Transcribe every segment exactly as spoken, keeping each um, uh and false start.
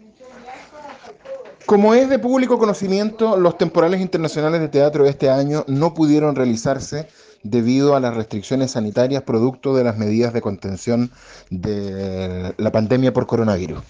Como es de público conocimiento, los temporales internacionales de teatro de este año no pudieron realizarse debido a las restricciones sanitarias producto de las medidas de contención de la pandemia por coronavirus.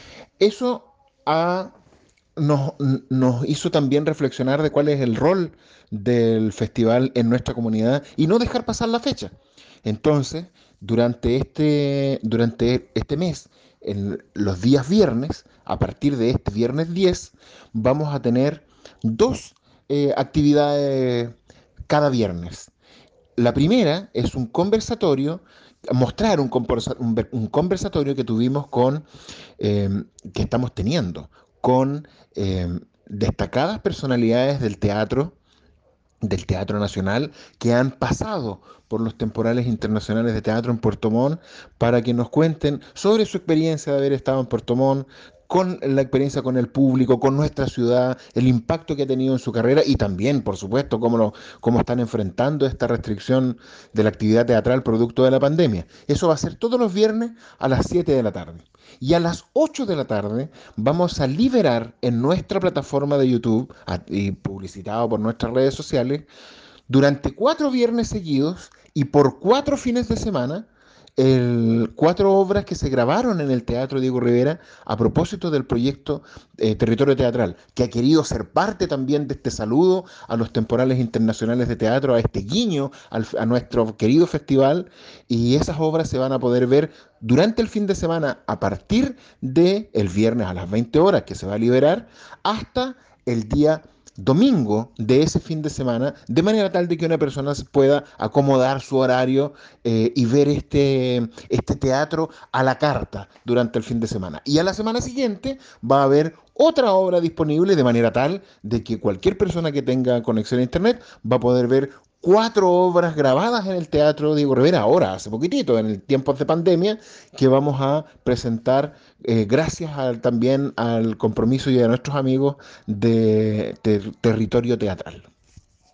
Eso ha, nos, nos hizo también reflexionar de cuál es el rol del festival en nuestra comunidad y no dejar pasar la fecha. Entonces, durante este, durante este mes, en los días viernes, a partir de este viernes diez, vamos a tener dos eh, actividades cada viernes. La primera es un conversatorio, mostrar un, conversa- un ver- un conversatorio que tuvimos con, eh, que estamos teniendo, con eh, destacadas personalidades del teatro, del Teatro Nacional, que han pasado por los temporales internacionales de teatro en Puerto Montt para que nos cuenten sobre su experiencia de haber estado en Puerto Montt, con la experiencia con el público, con nuestra ciudad, el impacto que ha tenido en su carrera y también, por supuesto, cómo, lo, cómo están enfrentando esta restricción de la actividad teatral producto de la pandemia. Eso va a ser todos los viernes a las siete de la tarde. Y a las ocho de la tarde vamos a liberar en nuestra plataforma de YouTube, a- y publicitado por nuestras redes sociales, durante cuatro viernes seguidos y por cuatro fines de semana, el, cuatro obras que se grabaron en el Teatro Diego Rivera a propósito del proyecto eh, Territorio Teatral, que ha querido ser parte también de este saludo a los temporales internacionales de teatro, a este guiño al, a nuestro querido festival, y esas obras se van a poder ver durante el fin de semana a partir del viernes a las veinte horas que se va a liberar hasta el día domingo de ese fin de semana, de manera tal de que una persona pueda acomodar su horario eh, y ver este, este teatro a la carta durante el fin de semana. Y a la semana siguiente va a haber otra obra disponible de manera tal de que cualquier persona que tenga conexión a internet va a poder ver cuatro obras grabadas en el Teatro Diego Rivera, ahora, hace poquitito, en el tiempo de pandemia, que vamos a presentar eh, gracias al, también al compromiso y a nuestros amigos de ter- territorio teatral.